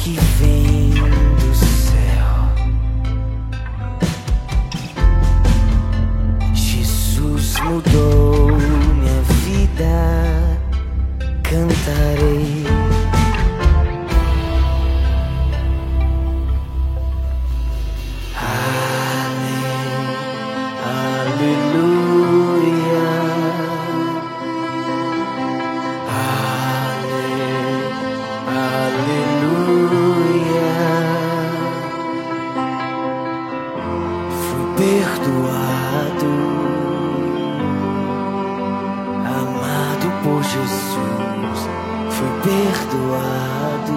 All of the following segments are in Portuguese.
que vem do céu. Jesus mudou minha vida, cantarei. Perdoado, amado por Jesus, fui perdoado.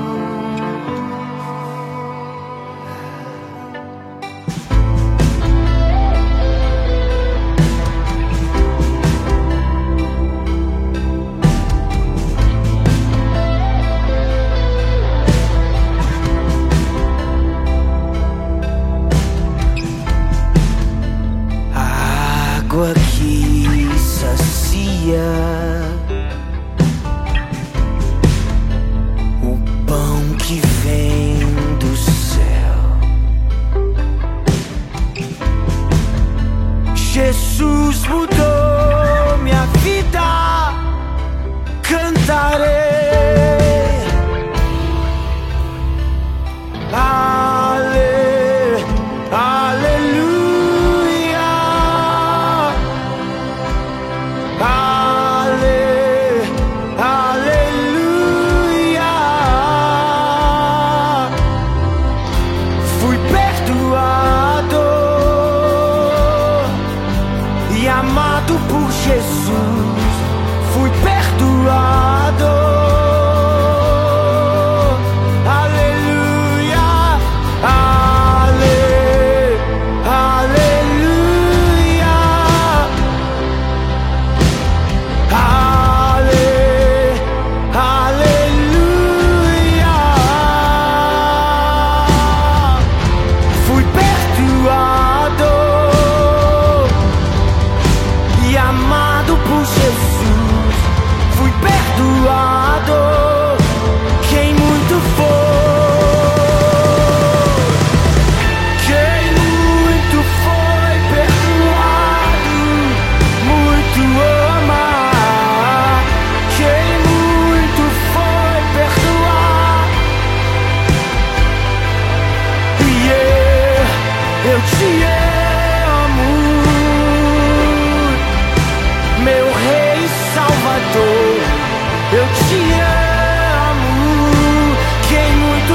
Água que sacia, o pão que vem do céu. Jesus mudou minha vida, cantarei. Amado por Jesus, fui perdoado. Aleluia, aleluia, aleluia. Fui perdoado. Amado por Jesus, fui perdoado. Quem muito foi perdoado, muito ama. Quem muito foi perdoado, e eu te amo. Meu Rei Salvador, eu te amo. Quem muito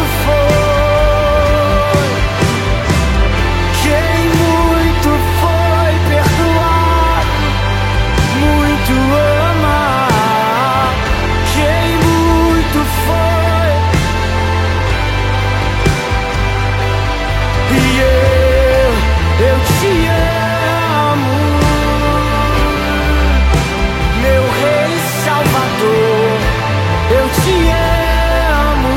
foi perdoado, muito ama. Quem muito foi, e eu te amo. Meu Rei Salvador, eu te amo.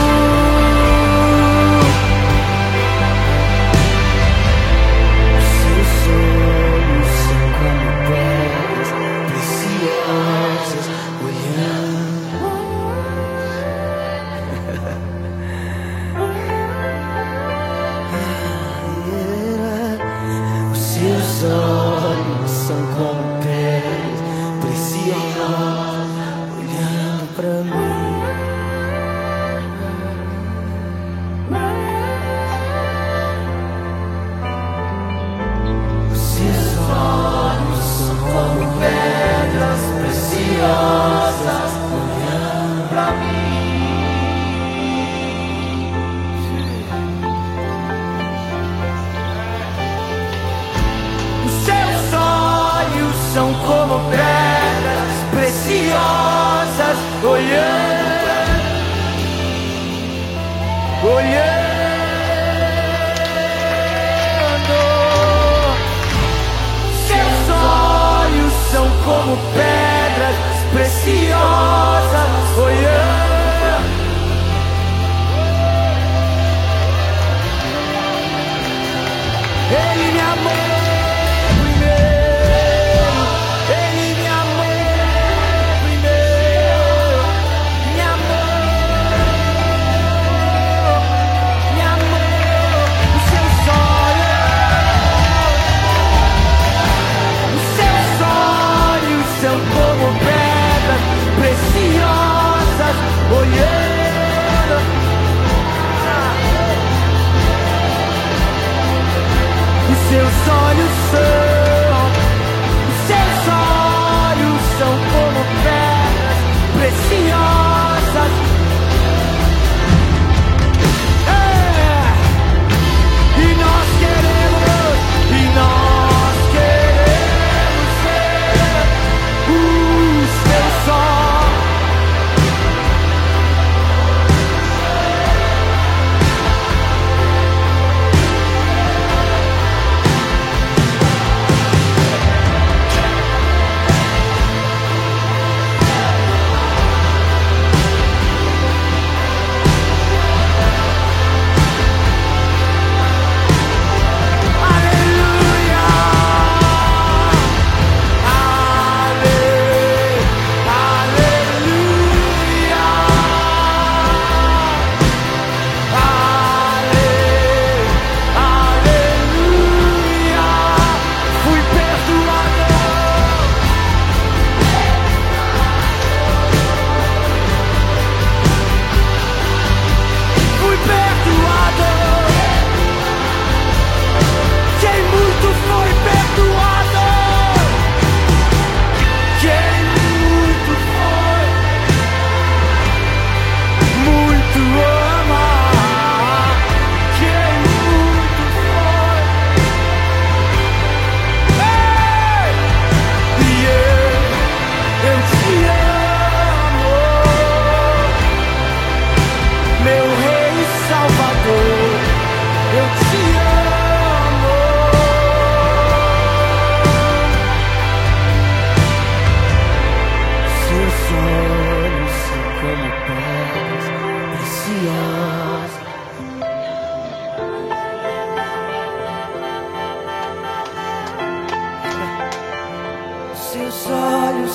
Os seus olhos são como pedras preciosas, olhando. Os seus olhos são como pedras preciosas, olhando pra mim. Os seus olhos são como pedras preciosas, olhando pra mim. Os seus olhos são como pedras preciosas, olhando. Seus olhos são como pedras preciosas, olhando. Ele me amou. Seus olhos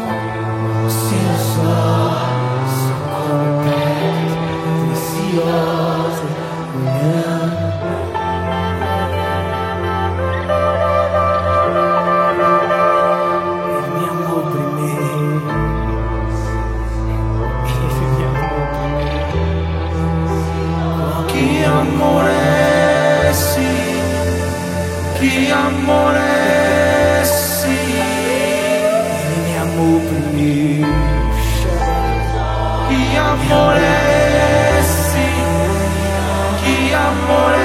são como pedras preciosas, Ele me amou primeiro. Ele me amou primeiro. Que amor é esse? Que amor é esse? Que amor é esse? Que amor é